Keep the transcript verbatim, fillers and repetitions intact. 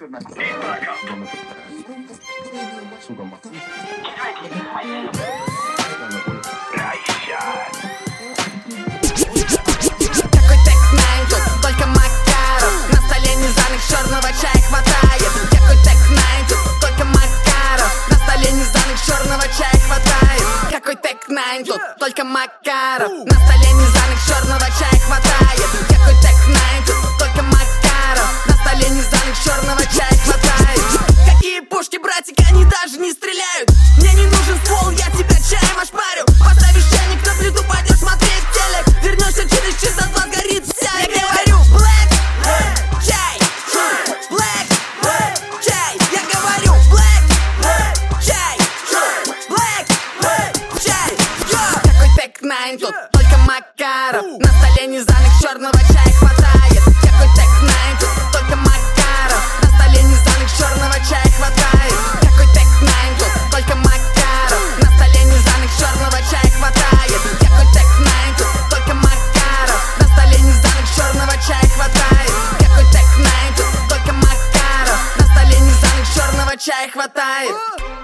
끝난 거. 너무 좋다. 수고 막. Какой тех-найн тут, только Макаров. На столе нежданных черного чая хватает. Какой тех-найн тут, только Макаров. На столе нежданных черного чая хватает. Какой тех-найн тут, только Макаров. На столе нежданных черного чая хватает. Какой тех-найн тут, только Макаров. На столе нежданных черного чая хватает. Какие пушки, братик, они даже не стреляют. Мне не нужен ствол, я тебя чаем ошпарю. Поставишь чайник на плиту, пойдешь смотреть телек. Вернешься через час, от вас горит вся. Я говорю black чай, black чай. Я говорю black чай, black чай. Какой тех-найн тут, только Макаров. На столе нежданных черного чая хватает. Какой тех-найн тут, только Макаров. На столе нежданных черного чая хватает. Какой тех-найн тут, только Макаров. На столе нежданных черного чая хватает. Какой тех-найн тут, только Макаров. На столе нежданных черного чая хватает. Какой тех-найн тут, только Макаров. На столе нежданных черного чая хватает.